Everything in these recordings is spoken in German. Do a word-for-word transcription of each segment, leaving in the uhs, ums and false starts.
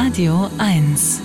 Radio eins.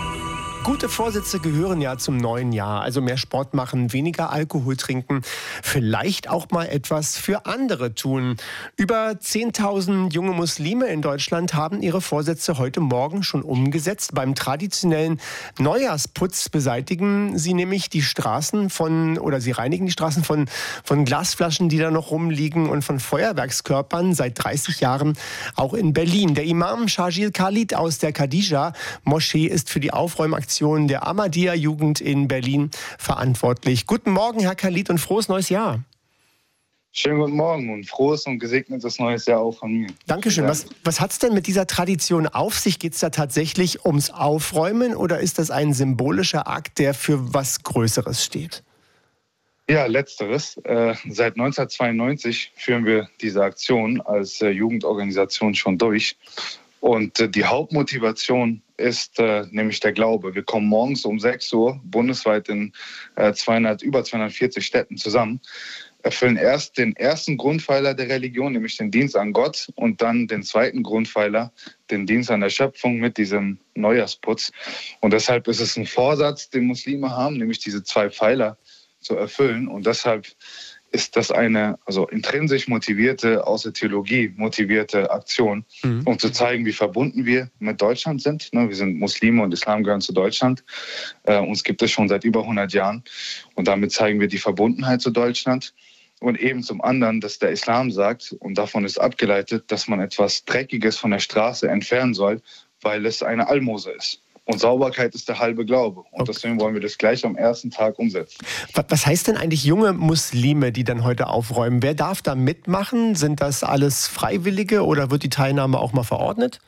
Gute Vorsätze gehören ja zum neuen Jahr. Also mehr Sport machen, weniger Alkohol trinken, vielleicht auch mal etwas für andere tun. Über zehntausend junge Muslime in Deutschland haben ihre Vorsätze heute Morgen schon umgesetzt. Beim traditionellen Neujahrsputz beseitigen sie nämlich die Straßen von, oder sie reinigen die Straßen von, von Glasflaschen, die da noch rumliegen, und von Feuerwerkskörpern seit dreißig Jahren auch in Berlin. Der Imam Shajil Khalid aus der Khadija-Moschee ist für die Aufräumaktion der Ahmadiyya-Jugend in Berlin verantwortlich. Guten Morgen, Herr Khalid, und frohes neues Jahr. Schönen guten Morgen und frohes und gesegnetes neues Jahr auch von mir. Dankeschön. Was, was hat es denn mit dieser Tradition auf sich? Geht es da tatsächlich ums Aufräumen oder ist das ein symbolischer Akt, der für was Größeres steht? Ja, letzteres. Äh, seit neunzehnhundertzweiundneunzig führen wir diese Aktion als äh, Jugendorganisation schon durch. Und äh, die Hauptmotivation ist äh, nämlich der Glaube. Wir kommen morgens um sechs Uhr bundesweit in äh, zweihundert, über zweihundertvierzig Städten zusammen, erfüllen erst den ersten Grundpfeiler der Religion, nämlich den Dienst an Gott, und dann den zweiten Grundpfeiler, den Dienst an der Schöpfung mit diesem Neujahrsputz. Und deshalb ist es ein Vorsatz, den Muslime haben, nämlich diese zwei Pfeiler zu erfüllen. Und deshalb ist das eine also intrinsisch motivierte, aus der Theologie motivierte Aktion, mhm. um zu zeigen, wie verbunden wir mit Deutschland sind. Wir sind Muslime und Islam gehören zu Deutschland. Uns gibt es schon seit über hundert Jahren. Und damit zeigen wir die Verbundenheit zu Deutschland. Und eben zum anderen, dass der Islam sagt, und davon ist abgeleitet, dass man etwas Dreckiges von der Straße entfernen soll, weil es eine Almose ist. Und Sauberkeit ist der halbe Glaube. Und okay. deswegen wollen wir das gleich am ersten Tag umsetzen. Was heißt denn eigentlich junge Muslime, die dann heute aufräumen? Wer darf da mitmachen? Sind das alles Freiwillige oder wird die Teilnahme auch mal verordnet?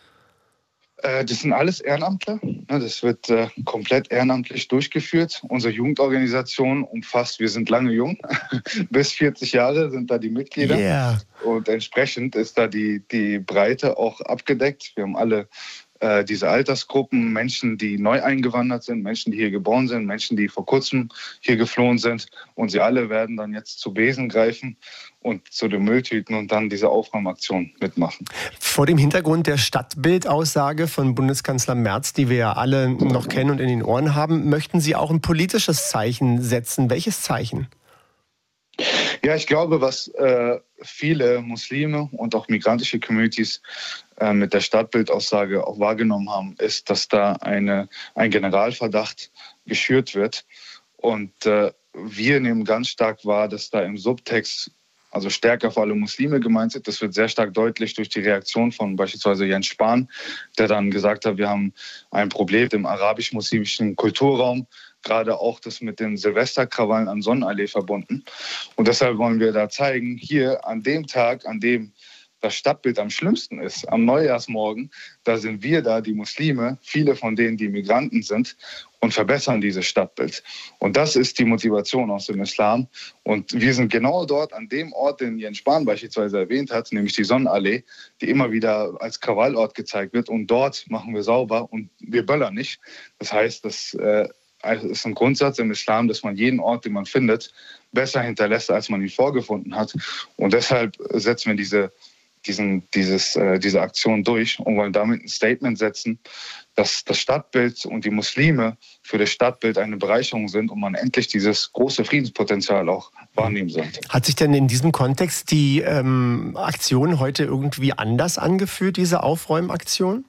Das sind alles Ehrenamtler. Das wird komplett ehrenamtlich durchgeführt. Unsere Jugendorganisation umfasst, wir sind lange jung, bis vierzig Jahre sind da die Mitglieder. Yeah. Und entsprechend ist da die, die Breite auch abgedeckt. Wir haben alle äh, diese Altersgruppen, Menschen, die neu eingewandert sind, Menschen, die hier geboren sind, Menschen, die vor kurzem hier geflohen sind. Und sie alle werden dann jetzt zu Besen greifen und zu den Mülltüten und dann diese Aufräumaktion mitmachen. Vor dem Hintergrund der Stadtbildaussage von Bundeskanzler Merz, die wir ja alle noch kennen und in den Ohren haben, möchten Sie auch ein politisches Zeichen setzen. Welches Zeichen? Ja, ich glaube, was äh, viele Muslime und auch migrantische Communities äh, mit der Stadtbildaussage auch wahrgenommen haben, ist, dass da eine, ein Generalverdacht geschürt wird. Und äh, wir nehmen ganz stark wahr, dass da im Subtext also stärker für alle Muslime gemeint sind. Das wird sehr stark deutlich durch die Reaktion von beispielsweise Jens Spahn, der dann gesagt hat, wir haben ein Problem im arabisch-muslimischen Kulturraum, gerade auch das mit den Silvesterkrawallen an Sonnenallee verbunden. Und deshalb wollen wir da zeigen, hier an dem Tag, an dem das Stadtbild am schlimmsten ist, am Neujahrsmorgen, da sind wir da, die Muslime, viele von denen, die Migranten sind, und verbessern dieses Stadtbild. Und das ist die Motivation aus dem Islam. Und wir sind genau dort, an dem Ort, den Jens Spahn beispielsweise erwähnt hat, nämlich die Sonnenallee, die immer wieder als Krawallort gezeigt wird. Und dort machen wir sauber und wir böllern nicht. Das heißt, das äh, ist ein Grundsatz im Islam, dass man jeden Ort, den man findet, besser hinterlässt, als man ihn vorgefunden hat. Und deshalb setzen wir diese Diesen, dieses, äh, diese Aktion durch und wollen damit ein Statement setzen, dass das Stadtbild und die Muslime für das Stadtbild eine Bereicherung sind und man endlich dieses große Friedenspotenzial auch wahrnehmen sollte. Hat sich denn in diesem Kontext die ähm, Aktion heute irgendwie anders angefühlt, diese Aufräumaktion?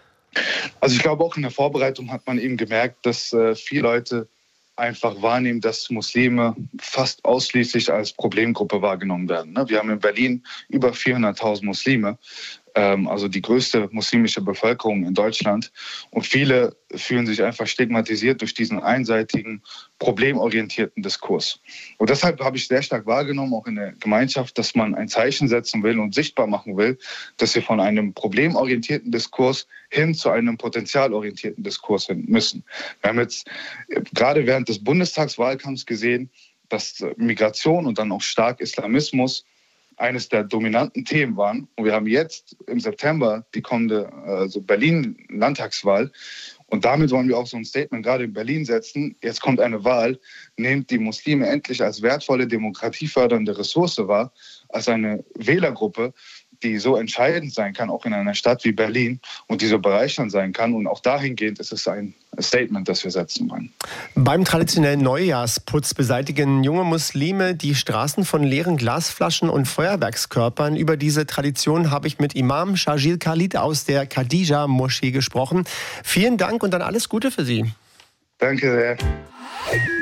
Also ich glaube, auch in der Vorbereitung hat man eben gemerkt, dass äh, viele Leute einfach wahrnehmen, dass Muslime fast ausschließlich als Problemgruppe wahrgenommen werden. Wir haben in Berlin über vierhunderttausend Muslime, also die größte muslimische Bevölkerung in Deutschland. Und viele fühlen sich einfach stigmatisiert durch diesen einseitigen, problemorientierten Diskurs. Und deshalb habe ich sehr stark wahrgenommen, auch in der Gemeinschaft, dass man ein Zeichen setzen will und sichtbar machen will, dass wir von einem problemorientierten Diskurs hin zu einem potenzialorientierten Diskurs hin müssen. Wir haben jetzt gerade während des Bundestagswahlkampfs gesehen, dass Migration und dann auch stark Islamismus eines der dominanten Themen waren. Und wir haben jetzt im September die kommende also Berlin-Landtagswahl. Und damit wollen wir auch so ein Statement gerade in Berlin setzen. Jetzt kommt eine Wahl, nehmt die Muslime endlich als wertvolle, demokratiefördernde Ressource wahr, als eine Wählergruppe, die so entscheidend sein kann, auch in einer Stadt wie Berlin, und die so bereichernd sein kann. Und auch dahingehend ist es ein Statement, das wir setzen wollen. Beim traditionellen Neujahrsputz beseitigen junge Muslime die Straßen von leeren Glasflaschen und Feuerwerkskörpern. Über diese Tradition habe ich mit Imam Shajil Khalid aus der Khadija-Moschee gesprochen. Vielen Dank und dann alles Gute für Sie. Danke sehr.